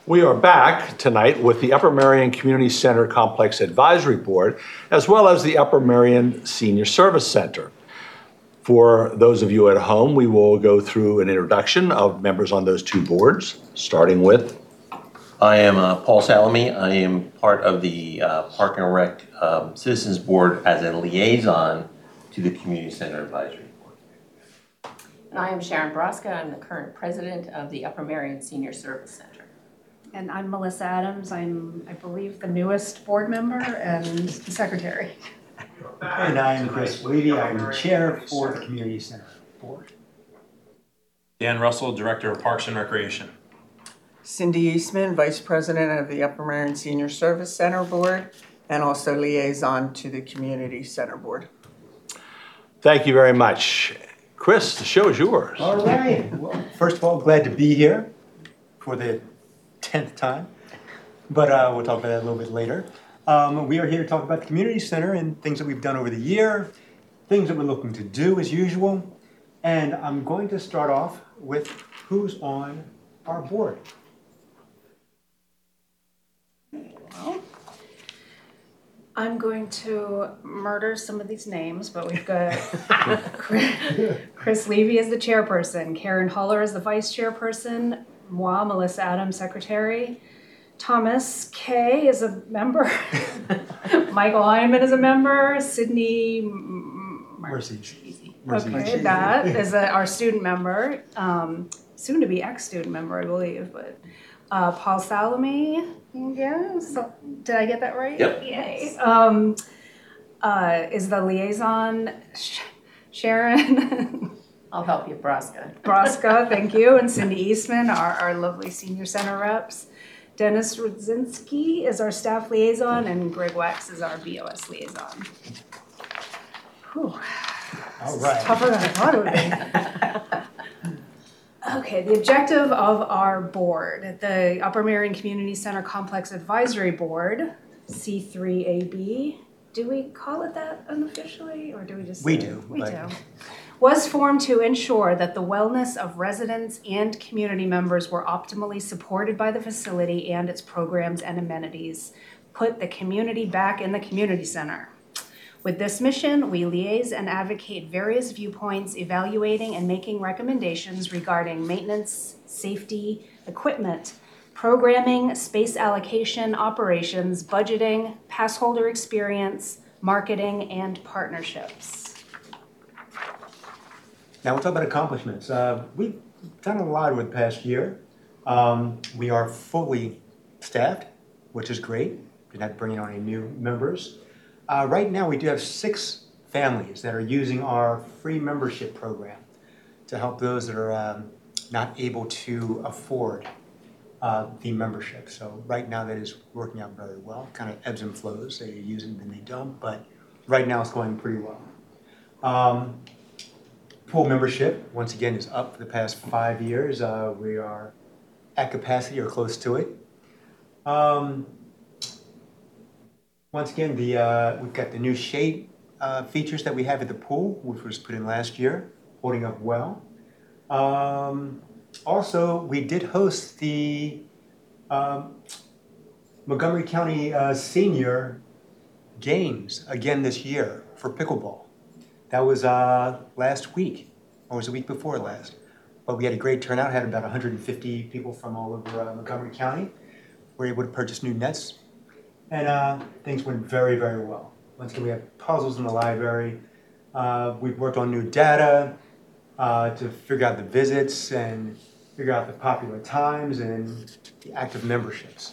We are back tonight with the Upper Merion Community Center Complex Advisory Board, as well as the Upper Merion Senior Service Center. For those of you at home, we will go through an introduction of members on those two boards, starting with. I am Paul Salome. I am part of the Park and Rec Citizens Board as a liaison to the Community Center Advisory Board. And I am Sharon Broska. I'm the current president of the Upper Merion Senior Service Center. And I'm Melissa Adams. I'm, I believe, the newest board member and the secretary. And I'm Chris Levy. I'm the chair for the Community Center Board. Dan Russell, Director of Parks and Recreation. Cindy Eastman, Vice President of the Upper Merion Senior Service Center Board, and also liaison to the Community Center Board. Thank you very much. Chris, the show is yours. All right. Well, first of all, glad to be here for the 10th time, but we'll talk about that a little bit later. We are here to talk about the community center and things that we've done over the year, things that we're looking to do as usual, and I'm going to start off with who's on our board. Well, I'm going to murder some of these names, but we've got Chris Levy as the chairperson, Karen Huller as the vice chairperson, moi, Melissa Adams, secretary, Thomas Kay is a member, Michael Hyman is a member, Sydney Mercy. Okay, that is our student member, soon to be ex-student member, I believe, but Paul Salome, yeah, so, did I get that right? Yep. Yay. Is the liaison Sharon I'll help you, Broska. Broska, thank you, and Cindy Eastman, our lovely senior center reps. Dennis Rudzinski is our staff liaison, and Greg Wax is our BOS liaison. Whew. All right. Tougher than I thought it would be. Okay, the objective of our board, the Upper Merion Community Center Complex Advisory Board, C3AB. Do we call it that unofficially, or do we just? We do. We do. Was formed to ensure that the wellness of residents and community members were optimally supported by the facility and its programs and amenities, put the community back in the community center. With this mission, we liaise and advocate various viewpoints, evaluating and making recommendations regarding maintenance, safety, equipment, programming, space allocation, operations, budgeting, pass holder experience, marketing, and partnerships. Now we'll talk about accomplishments. We've done a lot over the past year. We are fully staffed, which is great. We're not bringing on any new members. Right now we do have 6 families that are using our free membership program to help those that are not able to afford the membership. So right now that is working out very well. Kind of ebbs and flows. They use it and then they don't, but right now it's going pretty well. Pool membership, once again, is up for the past 5 years. We are at capacity or close to it. Once again, we've got the new shade features that we have at the pool, which was put in last year, holding up well. Also, we did host the Montgomery County Senior Games again this year for pickleball. That was last week, or was the week before last. But we had a great turnout, had about 150 people from all over Montgomery County. We were able to purchase new nets, and things went very, very well. Once again, we have puzzles in the library. We've worked on new data to figure out the visits and figure out the popular times and the active memberships.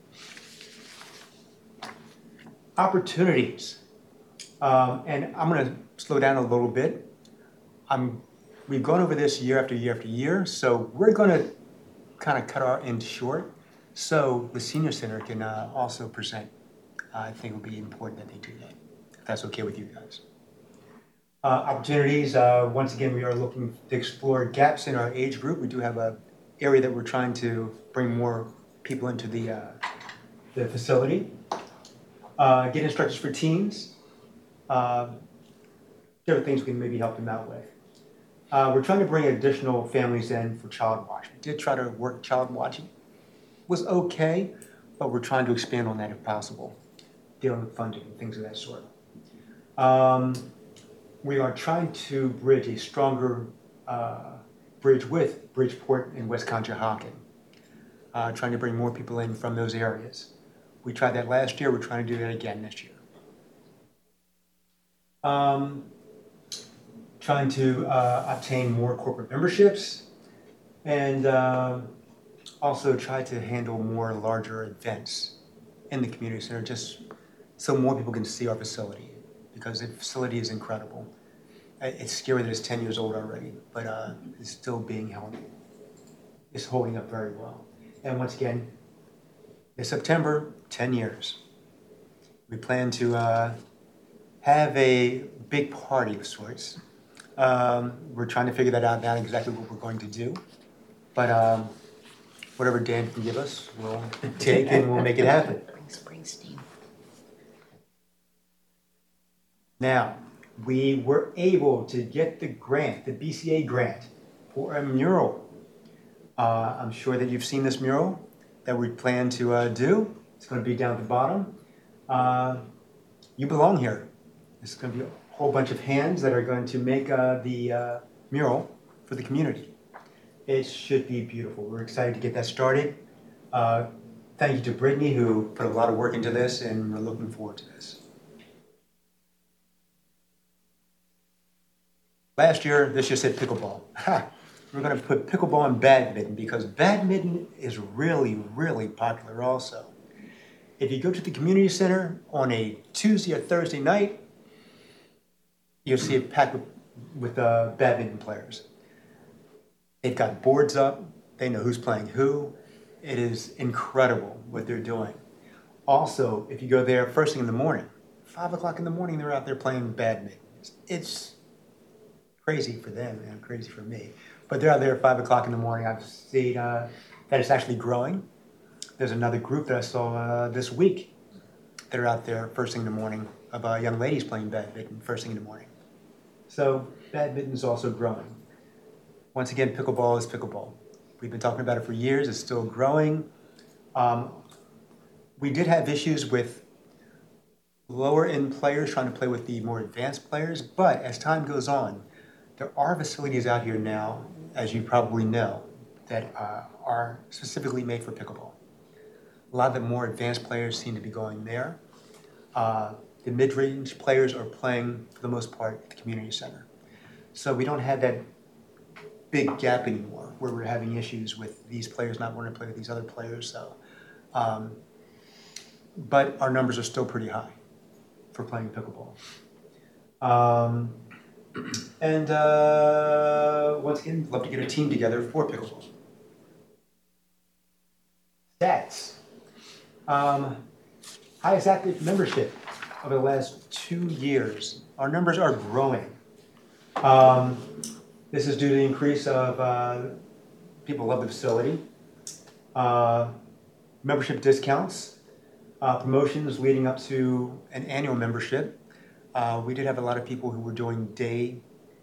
Opportunities. And I'm going to slow down a little bit. We've gone over this year after year after year, so we're going to kind of cut our end short so the senior center can also present. I think it would be important that they do that, if that's okay with you guys. Opportunities, once again, we are looking to explore gaps in our age group. We do have an area that we're trying to bring more people into the facility. Get instructors for teens. Different things we can maybe help them out with. We're trying to bring additional families in for child watch. We did try to work child watching. was okay, but we're trying to expand on that if possible, dealing with funding and things of that sort. We are trying to bridge a stronger bridge with Bridgeport and West Conshohocken, trying to bring more people in from those areas. We tried that last year, we're trying to do that again this year. Trying to obtain more corporate memberships, and also try to handle more larger events in the community center, just so more people can see our facility, because the facility is incredible. It's scary that it's 10 years old already, but it's still being held. It's holding up very well. And once again, this September, 10 years. We plan to have a big party of sorts. We're trying to figure that out now, exactly what we're going to do. But whatever Dan can give us, we'll take and we'll make it happen. Springsteen. Now, we were able to get the grant, the BCA grant, for a mural. I'm sure that you've seen this mural that we plan to do. It's going to be down at the bottom. You belong here. There's going to be a whole bunch of hands that are going to make the mural for the community. It should be beautiful. We're excited to get that started. Thank you to Brittany, who put a lot of work into this, and we're looking forward to this. Last year, this just said pickleball. We're going to put pickleball and badminton, because badminton is really, really popular also. If you go to the community center on a Tuesday or Thursday night, you'll see it packed with badminton players. They've got boards up. They know who's playing who. It is incredible what they're doing. Also, if you go there first thing in the morning, 5 o'clock in the morning, they're out there playing badminton. It's crazy for them and crazy for me. But they're out there at 5 o'clock in the morning. I've seen that it's actually growing. There's another group that I saw this week that are out there first thing in the morning of young ladies playing badminton first thing in the morning. So badminton is also growing. Once again, pickleball is pickleball. We've been talking about it for years. It's still growing. We did have issues with lower end players trying to play with the more advanced players, but as time goes on, there are facilities out here now, as you probably know, that are specifically made for pickleball. A lot of the more advanced players seem to be going there. The mid-range players are playing, for the most part, at the community center. So we don't have that big gap anymore, where we're having issues with these players not wanting to play with these other players. So, but our numbers are still pretty high for playing pickleball. And once again, love to get a team together for pickleball. Stats. Highest active membership over the last 2 years. Our numbers are growing. This is due to the increase of people love the facility, membership discounts, promotions leading up to an annual membership. We did have a lot of people who were doing day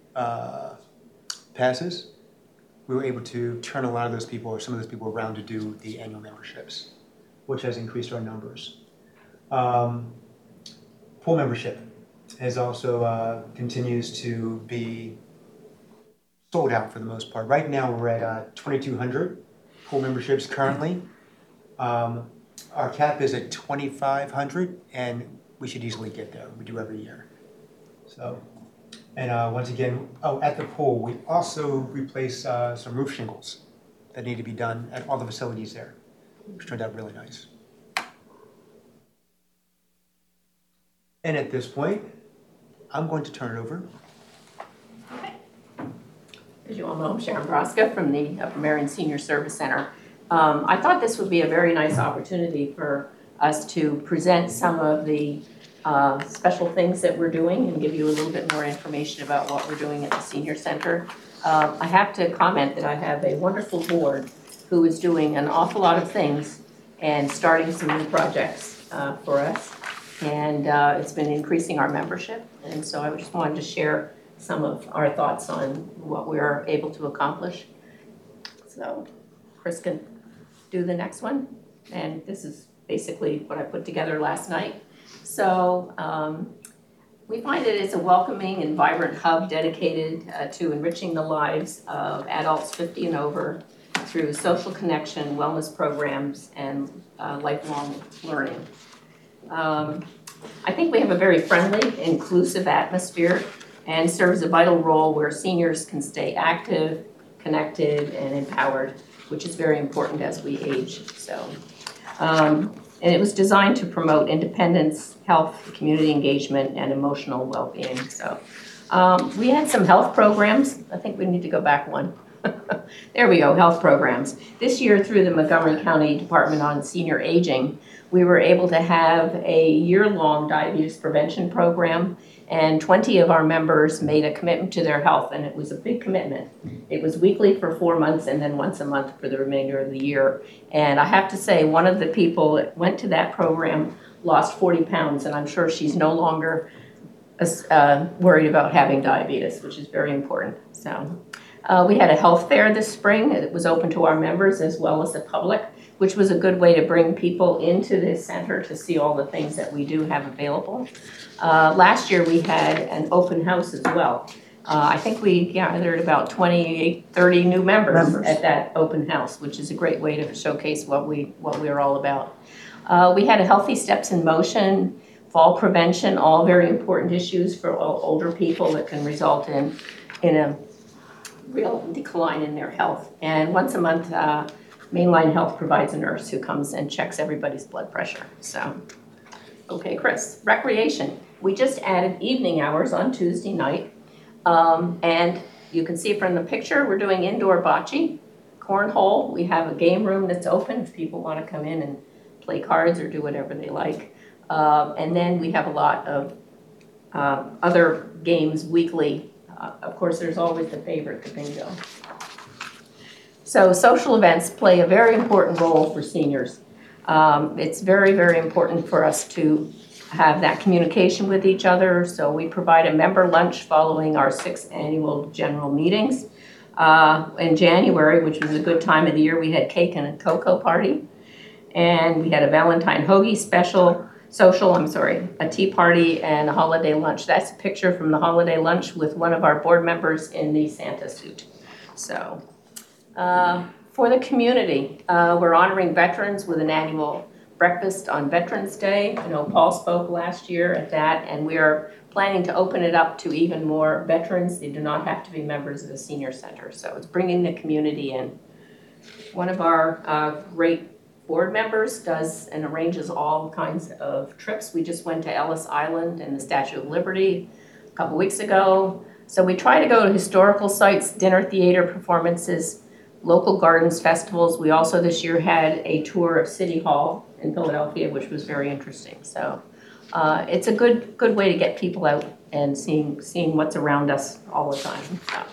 passes. We were able to turn a lot of those people, or some of those people, around to do the annual memberships, which has increased our numbers. Pool membership has also continues to be sold out for the most part. Right now we're at 2,200 pool memberships currently. Our cap is at 2,500, and we should easily get there. We do every year. So, and once again, at the pool, we also replaced some roof shingles that need to be done at all the facilities there, which turned out really nice. And at this point, I'm going to turn it over. As you all know, I'm Sharon Broska from the Upper Merion Senior Service Center. I thought this would be a very nice opportunity for us to present some of the special things that we're doing and give you a little bit more information about what we're doing at the Senior Center. I have to comment that I have a wonderful board who is doing an awful lot of things and starting some new projects for us. And it's been increasing our membership. And so I just wanted to share some of our thoughts on what we're able to accomplish. So Chris can do the next one. And this is basically what I put together last night. So we find it is a welcoming and vibrant hub dedicated to enriching the lives of adults 50 and over through social connection, wellness programs, and lifelong learning. I think we have a very friendly, inclusive atmosphere and serves a vital role where seniors can stay active, connected, and empowered, which is very important as we age. So, and it was designed to promote independence, health, community engagement, and emotional well-being. So we had some health programs. I think we need to go back one. There we go, health programs. This year, through the Montgomery County Department on Senior Aging, we were able to have a year-long diabetes prevention program, and 20 of our members made a commitment to their health, and it was a big commitment. It was weekly for 4 months and then once a month for the remainder of the year. And I have to say, one of the people that went to that program lost 40 pounds, and I'm sure she's no longer worried about having diabetes, which is very important. So we had a health fair this spring. It was open to our members as well as the public, which was a good way to bring people into this center to see all the things that we do have available. Last year we had an open house as well. I think we gathered about 28, 30 new members at that open house, which is a great way to showcase what we're all about. We had a Healthy Steps in Motion, fall prevention, all very important issues for older people that can result in a real decline in their health. And once a month, Mainline Health provides a nurse who comes and checks everybody's blood pressure. So, okay, Chris, recreation. We just added evening hours on Tuesday night. And you can see from the picture, we're doing indoor bocce, cornhole. We have a game room that's open if people want to come in and play cards or do whatever they like. And then we have a lot of other games weekly. Of course, there's always the favorite, the bingo. So social events play a very important role for seniors. It's very, very important for us to have that communication with each other. So we provide a member lunch following our 6th annual general meetings. In January, which was a good time of the year, we had cake and a cocoa party. And we had a Valentine hoagie a tea party and a holiday lunch. That's a picture from the holiday lunch with one of our board members in the Santa suit. So for the community, we're honoring veterans with an annual breakfast on Veterans Day. I know Paul spoke last year at that, and we are planning to open it up to even more veterans. They do not have to be members of the senior center. So it's bringing the community in. One of our great board members does and arranges all kinds of trips. We just went to Ellis Island and the Statue of Liberty a couple weeks ago. So we try to go to historical sites, dinner theater performances, local gardens, festivals. We also this year had a tour of City Hall in Philadelphia, which was very interesting. So it's a good way to get people out and seeing what's around us all the time. So.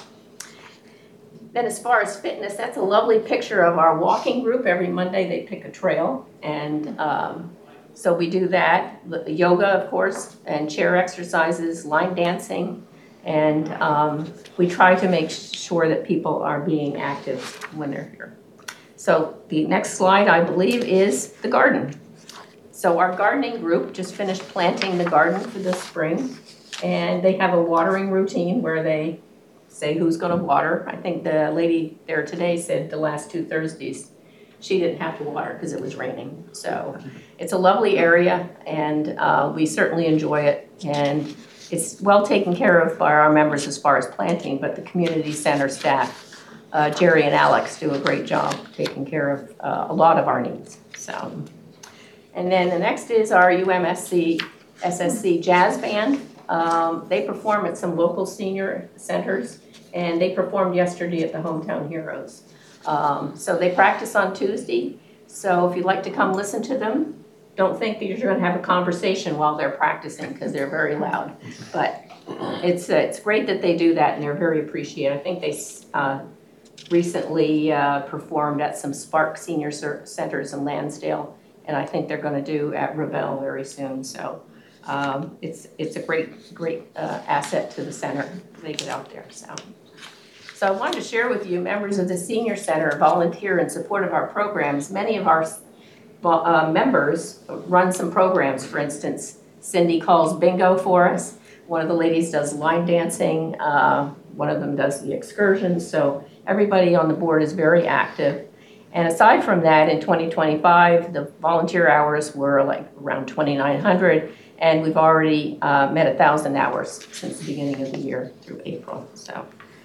Then as far as fitness, that's a lovely picture of our walking group. Every Monday they pick a trail, and so we do that. Yoga, of course, and chair exercises, line dancing, and we try to make sure that people are being active when they're here. So the next slide, I believe, is the garden. So our gardening group just finished planting the garden for this spring, and they have a watering routine where they say who's going to water. I think the lady there today said the last 2 Thursdays she didn't have to water because it was raining. So it's a lovely area, and we certainly enjoy it. And it's well taken care of by our members as far as planting, but the community center staff, Jerry and Alex, do a great job taking care of a lot of our needs. So, and then the next is our UMSC SSC Jazz Band. They perform at some local senior centers, and they performed yesterday at the Hometown Heroes. So they practice on Tuesday. So if you'd like to come listen to them, don't think that you're going to have a conversation while they're practicing because they're very loud. But it's great that they do that, and they're very appreciated. I think they recently performed at some Spark Senior Centers in Lansdale, and I think they're going to do at Revelle very soon. So it's a great asset to the center. They get out there. So I wanted to share with you, members of the Senior Center volunteer in support of our programs. Many of our members run some programs. For instance, Cindy calls bingo for us. One of the ladies does line dancing. One of them does the excursions. So everybody on the board is very active. And aside from that, in 2025, the volunteer hours were like around 2,900, and we've already met 1,000 hours since the beginning of the year through April. So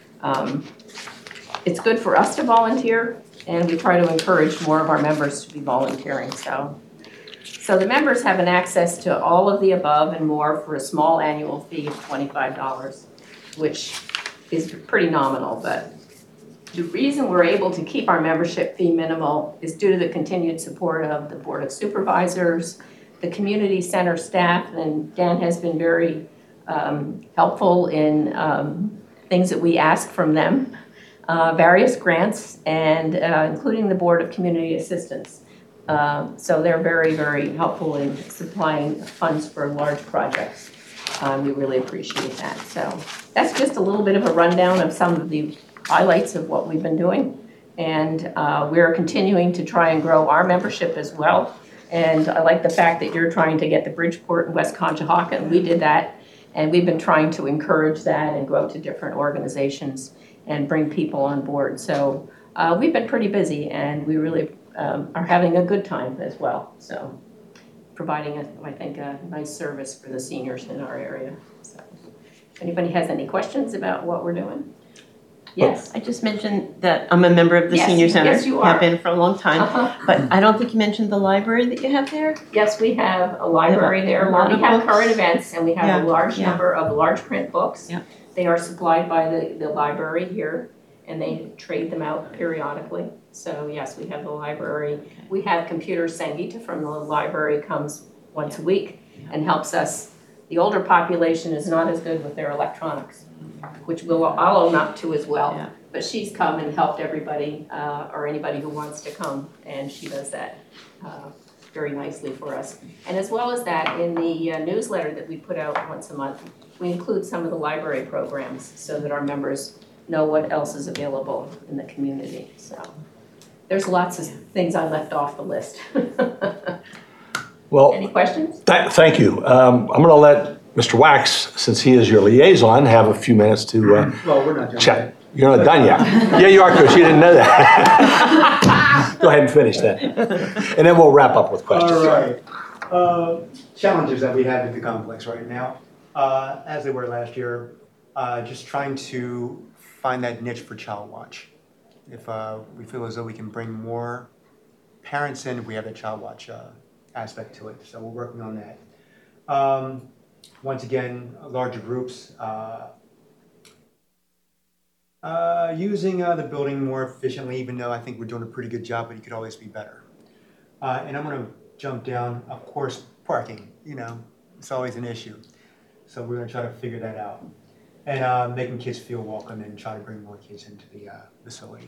it's good for us to volunteer, and we try to encourage more of our members to be volunteering. So the members have an access to all of the above and more for a small annual fee of $25, which is pretty nominal, but the reason we're able to keep our membership fee minimal is due to the continued support of the Board of Supervisors, the community center staff, and Dan has been very helpful in things that we ask from them, various grants, and including the Board of Community Assistance. So they're very, very helpful in supplying funds for large projects. We really appreciate that. So that's just a little bit of a rundown of some of the highlights of what we've been doing. And we're continuing to try and grow our membership as well. And I like the fact that you're trying to get the Bridgeport and West Conshohocken. We did that, and we've been trying to encourage that and go to different organizations and bring people on board. So we've been pretty busy, and we really are having a good time as well. So providing, I think, a nice service for the seniors in our area. So if anybody has any questions about what we're doing? Yes. I just mentioned that I'm a member of the Yes, Senior Center. yes, you are. Have been for a long time. But I don't think you mentioned the library that you have there. Yes, we have a library there. A lot We of have books. current events, and we have a large Yeah. number of large print books. Yeah. They are supplied by the library here, and they trade them out periodically. So yes, we have the library. We have Computer Sangita from the library, comes once a week and helps us. The older population is not as good with their electronics, which I'll own up to as well. Yeah. But she's come and helped everybody, or anybody who wants to come, and she does that very nicely for us. And as well as that, in the newsletter that we put out once a month, we include some of the library programs so that our members know what else is available in the community. So there's lots of things I left off the list. Well, Any questions? thank you. I'm going to let Mr. Wax, since he is your liaison, have a few minutes to Well, we're not done chat. yet. You're not done yet. Yeah, you are, Chris. You didn't know that. Go ahead and finish that. And then we'll wrap up with questions. All right. Challenges that we have at the complex right now, as they were last year, just trying to find that niche for Child Watch. If we feel as though we can bring more parents in, we have the Child Watch aspect to it. So we're working on that. Once again, larger groups, using the building more efficiently, even though I think we're doing a pretty good job, but it could always be better. And I'm going to jump down, of course, parking, it's always an issue. So we're going to try to figure that out. And making kids feel welcome and try to bring more kids into the facility.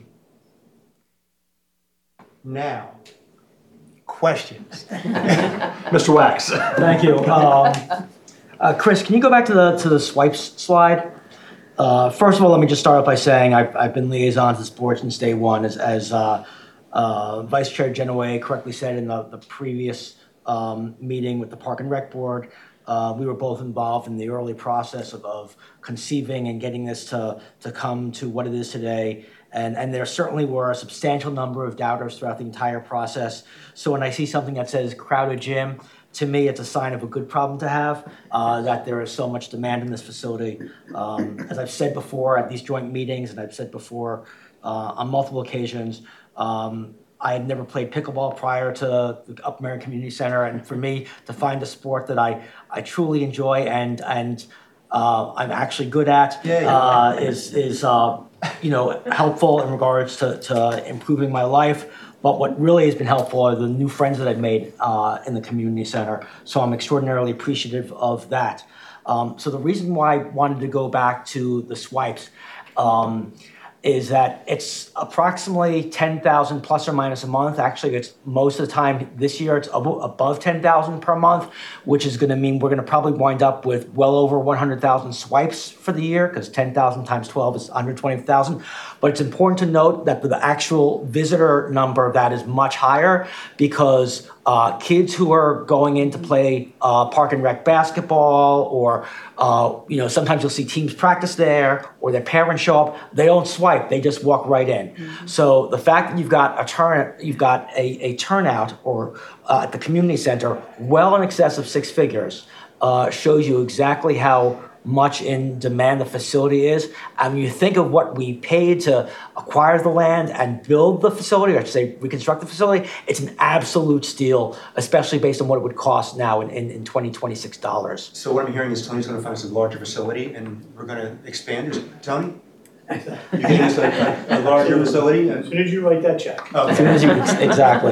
Now, questions. Mr. Wax. Thank you. Chris, can you go back to the swipes slide? First of all, let me just start off by saying I've been liaison to this board since day one, as Vice Chair Genoway correctly said in the previous meeting with the Park and Rec Board. We were both involved in the early process of conceiving and getting this to come to what it is today. And there certainly were a substantial number of doubters throughout the entire process. So when I see something that says crowded gym, to me, it's a sign of a good problem to have, that there is so much demand in this facility. As I've said before at these joint meetings, and I've said before on multiple occasions, I had never played pickleball prior to the Upper Merion Community Center, and for me to find a sport that I truly enjoy and I'm actually good at is helpful in regards to improving my life. But what really has been helpful are the new friends that I've made in the community center. So I'm extraordinarily appreciative of that. So the reason why I wanted to go back to the swipes, is that it's approximately 10,000 plus or minus a month. Actually, it's most of the time this year it's above 10,000 per month, which is going to mean we're going to probably wind up with well over 100,000 swipes for the year, because 10,000 times 12 is 120,000. But it's important to note that the actual visitor number of that is much higher, because kids who are going in to play park and rec basketball, or sometimes you'll see teams practice there, or their parents show up, they don't swipe, they just walk right in. So the fact that you've got a turnout or at the community center well in excess of 6 figures shows you exactly how much in demand the facility is. And when you think of what we paid to acquire the land and build the facility, or I should say reconstruct the facility, it's an absolute steal, especially based on what it would cost now in 2026 dollars. So what I'm hearing is Tony's gonna find us a larger facility and we're gonna expand. Is it Tony? You're getting us a larger facility? As soon as you write that check. As soon as you, exactly.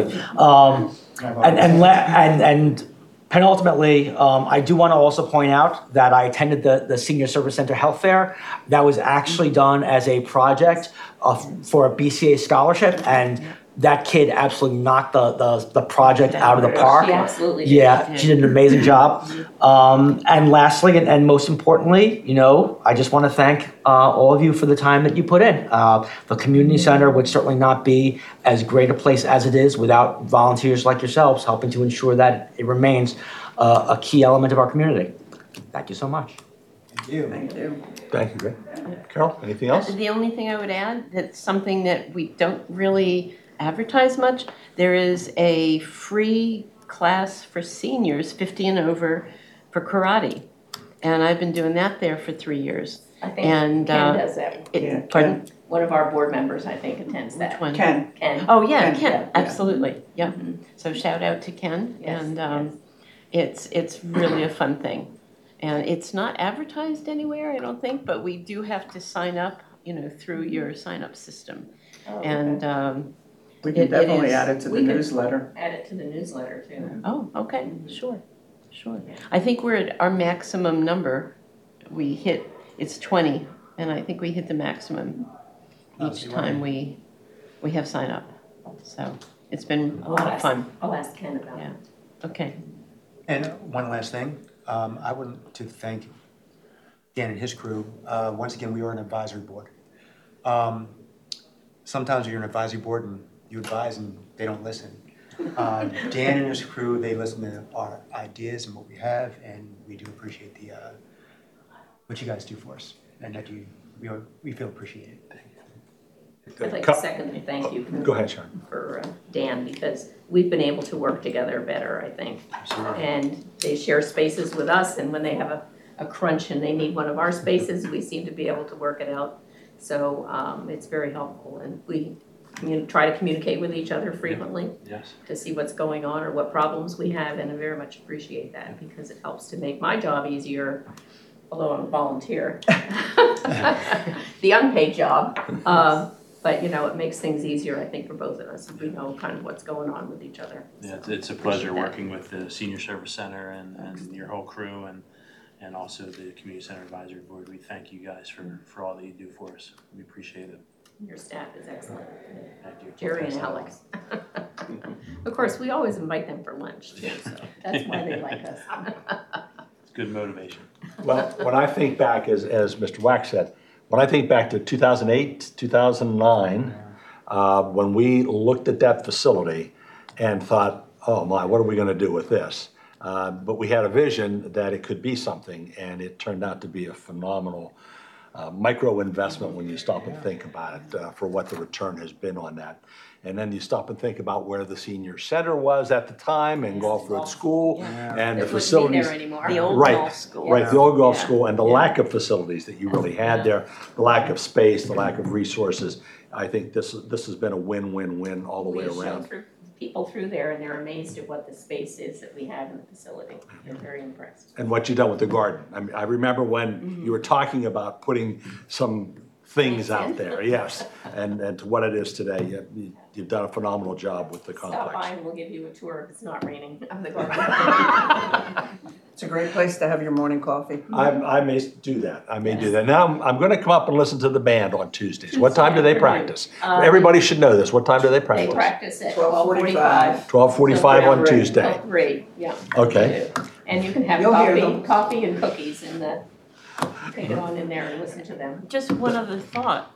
And penultimately, I do want to also point out that I attended the Senior Service Center Health Fair. That was actually done as a project for a BCA scholarship, and that kid absolutely knocked the project out of the park. She absolutely did. Yeah, she did an amazing job. And lastly, and most importantly, I just want to thank all of you for the time that you put in. The community center would certainly not be as great a place as it is without volunteers like yourselves helping to ensure that it remains a key element of our community. Thank you so much. Thank you. Thank you. Thank you, Greg. Carol, anything else? The only thing I would add, that's something that we don't really advertise much. There is a free class for seniors 50 and over for karate. And I've been doing that there for 3 years. I think And, Ken does that. Pardon? One of our board members, I think, attends that. Which one? Ken. Ken. Oh, yeah, Ken, Ken, yeah. absolutely, yeah. Mhm. So shout out to Ken, Yes, and it's really a fun thing. And it's not advertised anywhere, I don't think, but we do have to sign up, through your sign-up system. Oh, okay. And, We can It definitely is. add it to the We could- newsletter. Add it to the newsletter too. oh, okay, sure. I think we're at our maximum number. We hit, it's 20, and I think we hit the maximum each time we have sign up. So it's been a lot of fun. I'll ask Ken about Yeah. it. Okay. And one last thing, I want to thank Dan and his crew. Once again, we are an advisory board. Sometimes you're an advisory board and you advise and they don't listen. Dan and his crew, they listen to our ideas and what we have, and we do appreciate what you guys do for us, and that we feel appreciated. I'd like to second the thank you Go ahead, Sharon. for Dan, because we've been able to work together better, I think. Absolutely. And they share spaces with us, and when they have a crunch and they need one of our spaces, we seem to be able to work it out. So it's very helpful, and we try to communicate with each other frequently Yes. to see what's going on or what problems we have, and I very much appreciate that, because it helps to make my job easier, although I'm a volunteer. The unpaid job. But, it makes things easier, I think, for both of us, if we know kind of what's going on with each other. Yeah, it's a pleasure working with the Senior Service Center and your whole crew and also the Community Center Advisory Board. We thank you guys for all that you do for us. We appreciate it. Your staff is excellent. Thank you. Jerry and Alex. Of course, we always invite them for lunch too, so that's why they like us. It's good motivation. Well, when I think back, as Mr. Wax said, when I think back to 2008, 2009, when we looked at that facility and thought, oh my, what are we going to do with this? But we had a vision that it could be something, and it turned out to be a phenomenal micro investment when you stop and think about it, for what the return has been on that. And then you stop and think about where the senior center was at the time, and Gulf Road School, and the It wouldn't be facilities. there anymore. The old Right, golf school. right, the old golf Yeah. school, and the lack of facilities that you really had there, the lack of space, the lack of resources. I think this has been a win-win-win all the way We show around. people through there, and they're amazed at what the space is that we have in the facility. They're very impressed. And what you've done with the garden. I mean, I remember when you were talking about putting some things out there, yes. And to what it is today, you've done a phenomenal job with the Stop by complex. and we'll give you a tour if it's not raining of the garden. It's a great place to have your morning coffee. I may do that, Now, I'm gonna come up and listen to the band on Tuesdays. What time do they practice? Everybody should know this, what time do they They practice? practice at 12:45. 12:45 on Till Tuesday. Till 3, yeah. Okay. And you can have You'll hear them. coffee and cookies in the, take it on in there and listen to them. Just one other thought.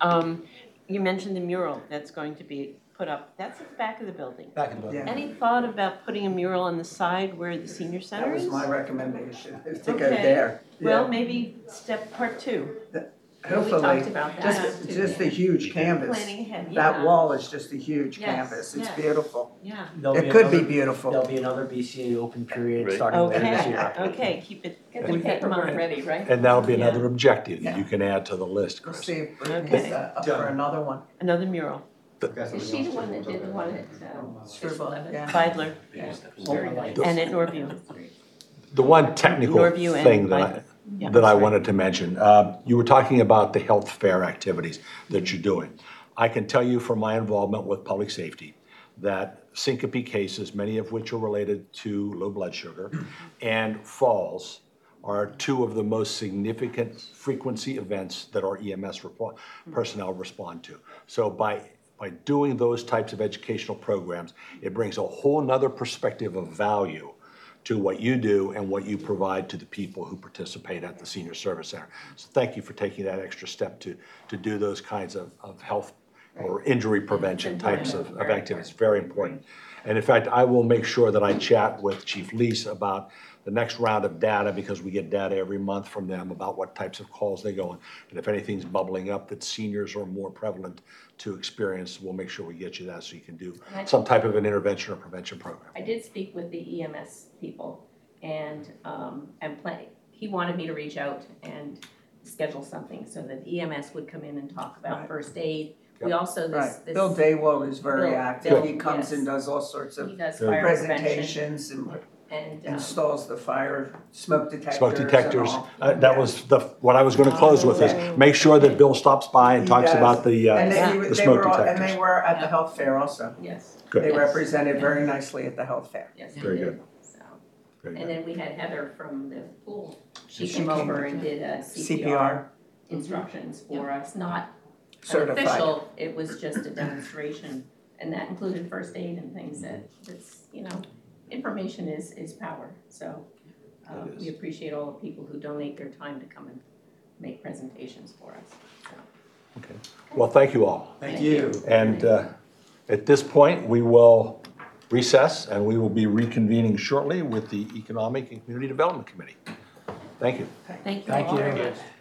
You mentioned the mural that's going to be put up. That's at the back of the building. Back in the building. Yeah. Any thought about putting a mural on the side where the senior That center was is? my recommendation, is to go Okay. there. Well, Yeah. maybe step part 2. We talked Hopefully, about that. just a huge canvas. Planning ahead, That yeah. wall is just a huge Yes, canvas. It's yes. beautiful. Yeah. There'll It could be another- beautiful. There'll be another BCA open period Right. starting later this Okay, year. okay, keep it, Get keep the that in paperwork mind. ready, right? And that'll be Yeah. another objective that you can add to the list, We'll Chris. see if Brittany's Okay. up for another one. Another mural. Is she the one that did the one at Scribble, 611? yeah. Vidler Very nice. and at Norview. The one technical Norview and thing Vidler. Yeah, that I sorry. wanted to mention, you were talking about the health fair activities that you're doing. I can tell you from my involvement with public safety that syncope cases, many of which are related to low blood sugar, and falls are 2 of the most significant frequency events that our EMS personnel respond to. So by doing those types of educational programs, it brings a whole nother perspective of value to what you do and what you provide to the people who participate at the Senior Service Center. So thank you for taking that extra step to do those kinds of health or injury prevention types of activities. Very important. And in fact, I will make sure that I chat with Chief Lease about the next round of data, because we get data every month from them about what types of calls they go on. And if anything's bubbling up that seniors are more prevalent to experience, we'll make sure we get you that so you can do some type of an intervention or prevention program. I did speak with the EMS people and he wanted me to reach out and schedule something so that EMS would come in and talk about Right. first aid. We also, this. Right. Bill Daywoe is very Bill- active. Bill, He comes yes. and does all sorts He of does Very fire prevention presentations and and, installs the fire smoke detectors Smoke detectors, and all. that was what I was gonna close with is, make sure that Bill stops by and He talks does. about the And the they smoke were, and detectors. they were at the health fair also. yes, Good. They Yes. represented very nicely at the health fair. yes, he Very did. good. So, Very and good. then we had Heather from the pool. She She came came over over. and did a CPR CPR instructions for us, not an certified. official, it was just a demonstration. And that included first aid and things that's, information is power. So It is. we appreciate all the people who donate their time to come and make presentations for us. So, Okay. Well, thank you all. Thank you. And at this point, we will recess, and we will be reconvening shortly with the Economic and Community Development Committee. Thank you. Thank you Thank all you. very much.